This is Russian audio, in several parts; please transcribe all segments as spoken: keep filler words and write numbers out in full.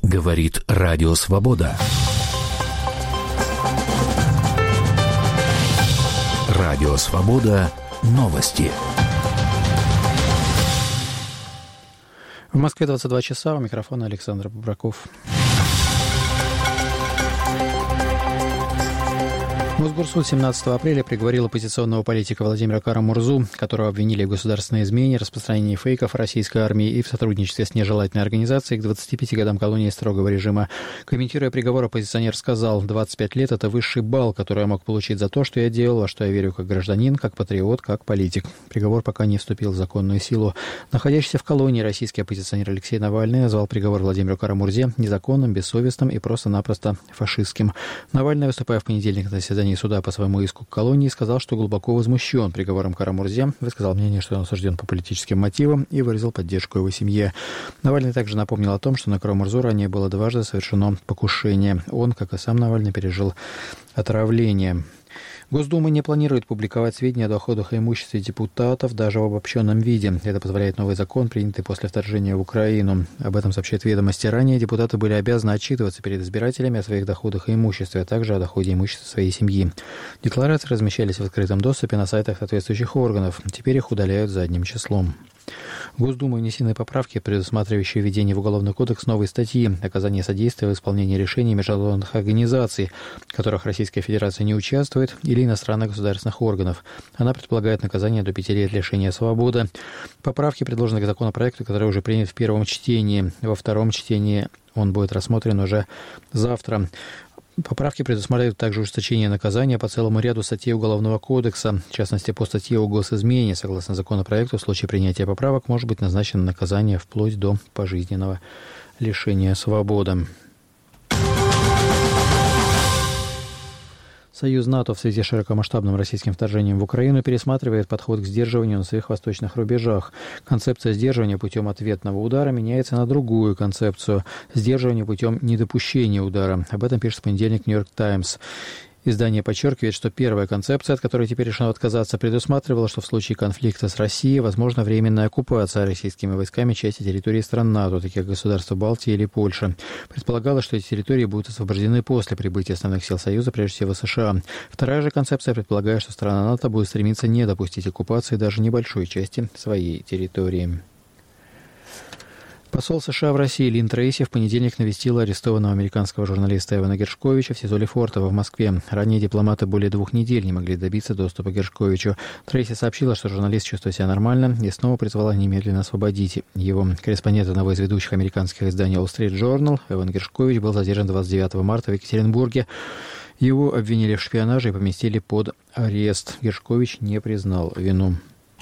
Говорит Радио Свобода. Радио Свобода. Новости. В Москве двадцать два часа. У микрофона Александр Бобраков. Мосгорсуд семнадцатого апреля приговорил оппозиционного политика Владимира Кара-Мурзу, которого обвинили в государственной измене, распространении фейков российской армии и в сотрудничестве с нежелательной организацией, к двадцати пяти годам колонии строгого режима. Комментируя приговор, оппозиционер сказал: «двадцать пять лет – это высший балл, который я мог получить за то, что я делал, во что я верю как гражданин, как патриот, как политик». Приговор пока не вступил в законную силу. Находящийся в колонии российский оппозиционер Алексей Навальный назвал приговор Владимиру Кара-Мурзе незаконным, бессовестным и просто-напросто фашистским. Навальный, выступая в понедельник на заседании суда по своему иску к колонии, сказал, что глубоко возмущен приговором Кара-Мурзе, высказал мнение, что он осужден по политическим мотивам, и выразил поддержку его семье. Навальный также напомнил о том, что на Кара-Мурзу ранее было дважды совершено покушение. Он, как и сам Навальный, пережил отравление. Госдума не планирует публиковать сведения о доходах и имуществе депутатов даже в обобщенном виде. Это позволяет новый закон, принятый после вторжения в Украину. Об этом сообщает «Ведомости». Ранее депутаты были обязаны отчитываться перед избирателями о своих доходах и имуществе, а также о доходе и имуществе своей семьи. Декларации размещались в открытом доступе на сайтах соответствующих органов. Теперь их удаляют задним числом. В Госдуму внесены поправки, предусматривающие введение в Уголовный кодекс новой статьи «Оказание содействия в исполнении решений международных организаций, в которых Российская Федерация не участвует, или иностранных государственных органов». Она предполагает наказание до пяти лет лишения свободы. Поправки предложены к законопроекту, который уже принят в первом чтении. Во втором чтении он будет рассмотрен уже завтра. Поправки предусматривают также ужесточение наказания по целому ряду статей Уголовного кодекса. В частности, по статье о госизмене, согласно законопроекту, в случае принятия поправок может быть назначено наказание вплоть до пожизненного лишения свободы. Союз НАТО в связи с широкомасштабным российским вторжением в Украину пересматривает подход к сдерживанию на своих восточных рубежах. Концепция сдерживания путем ответного удара меняется на другую концепцию – сдерживание путем недопущения удара. Об этом пишет в понедельник «Нью-Йорк Таймс». Издание подчеркивает, что первая концепция, от которой теперь решено отказаться, предусматривала, что в случае конфликта с Россией возможна временная оккупация российскими войсками части территории стран НАТО, таких как государства Балтии или Польша. Предполагалось, что эти территории будут освобождены после прибытия основных сил Союза, прежде всего США. Вторая же концепция предполагает, что страна НАТО будет стремиться не допустить оккупации даже небольшой части своей территории. Посол США в России Лин Трейси в понедельник навестила арестованного американского журналиста Эвана Гершковича в СИЗО Лефортово в Москве. Ранее дипломаты более двух недель не могли добиться доступа к Гершковичу. Трейси сообщила, что журналист чувствует себя нормально, и снова призвала немедленно освободить его. Корреспондент одного из ведущих американских изданий Wall Street Journal Эван Гершкович был задержан двадцать девятого марта в Екатеринбурге. Его обвинили в шпионаже и поместили под арест. Гершкович не признал вину.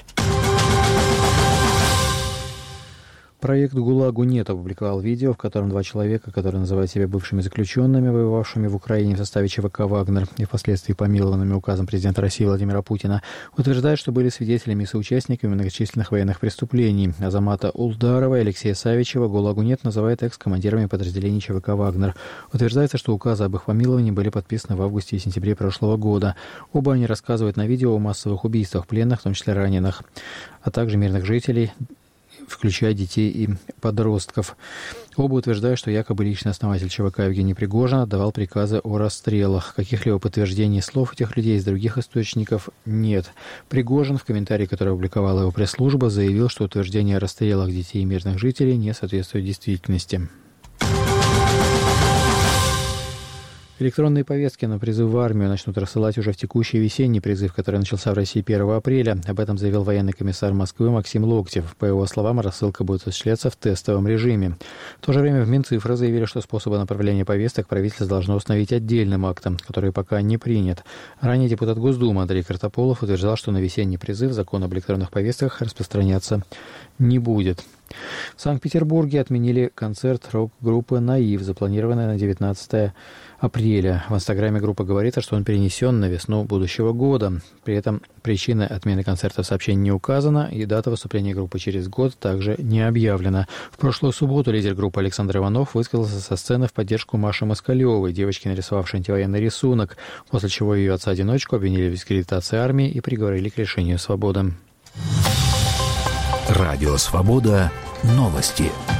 Проект «ГУЛАГу нет» опубликовал видео, в котором два человека, которые называют себя бывшими заключенными, воевавшими в Украине в составе ЧВК «Вагнер» и впоследствии помилованными указом президента России Владимира Путина, утверждают, что были свидетелями и соучастниками многочисленных военных преступлений. Азамата Улдарова и Алексея Савичева «ГУЛАГу нет» называет экс-командирами подразделений ЧВК «Вагнер». Утверждается, что указы об их помиловании были подписаны в августе и сентябре прошлого года. Оба они рассказывают на видео о массовых убийствах пленных, в том числе раненых, а также мирных жителей, включая детей и подростков. Оба утверждают, что якобы личный основатель ЧВК Евгений Пригожин отдавал приказы о расстрелах. Каких-либо подтверждений слов этих людей из других источников нет. Пригожин в комментарии, который опубликовала его пресс-служба, заявил, что утверждение о расстрелах детей и мирных жителей не соответствует действительности. Электронные повестки на призыв в армию начнут рассылать уже в текущий весенний призыв, который начался в России первого апреля. Об этом заявил военный комиссар Москвы Максим Локтев. По его словам, рассылка будет осуществляться в тестовом режиме. В то же время в Минцифры заявили, что способы направления повесток правительство должно установить отдельным актом, который пока не принят. Ранее депутат Госдумы Андрей Картополов утверждал, что на весенний призыв закон об электронных повестках распространяться не будет. В Санкт-Петербурге отменили концерт рок-группы «Наив», запланированный на девятнадцатое апреля. В инстаграме группа говорится, что он перенесен на весну будущего года. При этом причина отмены концерта в сообщении не указана, и дата выступления группы через год также не объявлена. В прошлую субботу лидер группы Александр Иванов высказался со сцены в поддержку Маши Москалевой, девочки, нарисовавшей антивоенный рисунок, после чего ее отца-одиночку обвинили в дискредитации армии и приговорили к лишению свободы. Радио «Свобода». Новости.